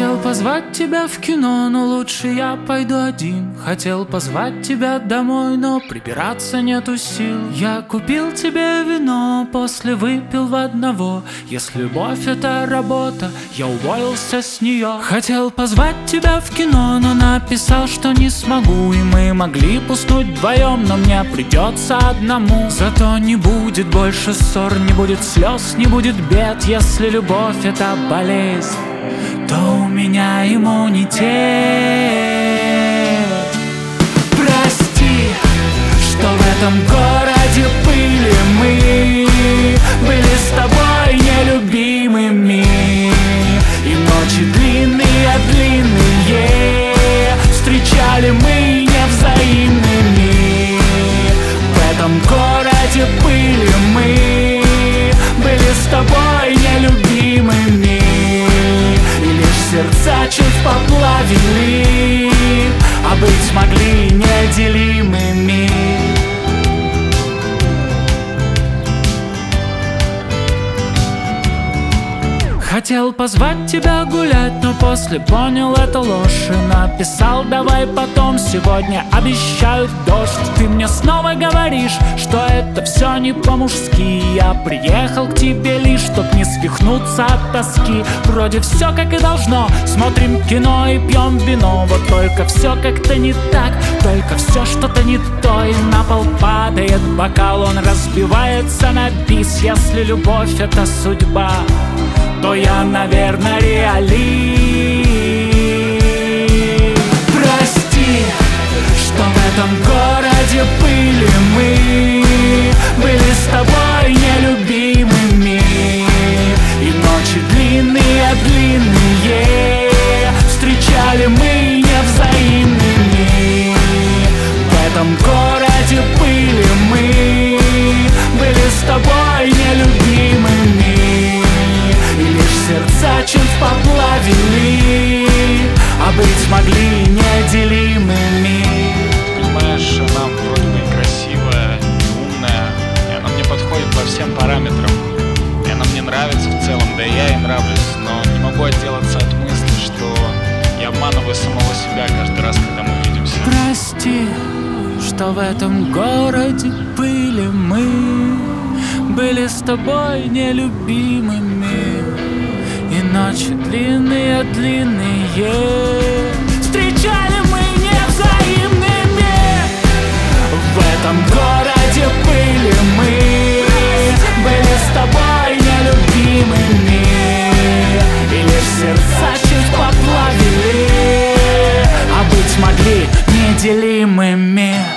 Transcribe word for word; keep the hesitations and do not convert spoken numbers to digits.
Хотел позвать тебя в кино, но лучше я пойду один. Хотел позвать тебя домой, но прибираться нету сил. Я купил тебе вино, после выпил в одного. Если любовь это работа, я уволился с нее. Хотел позвать тебя в кино, но написал, что не смогу. И мы могли бы уснуть вдвоем, но мне придется одному. Зато не будет больше ссор, не будет слез, не будет бед. Если любовь это болезнь, то у меня иммунитет. Прости, что в этом городе пыли мы были с тобой нелюбимыми. И ночи длинные-длинные встречали мы невзаимными. В этом городе пыли мы были с тобой нелюбимыми. Сердца чуть поплавили, а быть могли неделимыми. Хотел позвать тебя гулять, но после понял это ложь. И написал: давай потом, сегодня обещают дождь. Ты мне снова говоришь, что это все не по-мужски. Я приехал к тебе лишь, чтоб не свихнуться от тоски. Вроде все как и должно, смотрим кино и пьем вино. Вот только все как-то не так, только все что-то не то. И на пол падает бокал, он разбивается на бис. Если любовь это судьба, то я, наверное, реалист. Прости, что в этом городе пыли мы были с тобой нелюбимыми. И ночи длинные-длинные встречали мы невзаимными. В этом городе пыли мы были с тобой нелюбимыми. И лишь сердца чуть поплавили, а быть могли неделимыми. Понимаешь, она вроде бы и красивая, и умная, и она мне подходит по всем параметрам. И она мне нравится в целом, да и я ей нравлюсь. Но не могу отделаться от мысли, что я обманываю самого себя каждый раз, когда мы видимся. Прости, что в этом городе пыли мы были с тобой нелюбимыми. И ночи длинные-длинные встречали мы невзаимными. В этом городе пыли мы были с тобой нелюбимыми. И лишь сердца чуть поплавили, а быть могли неделимыми.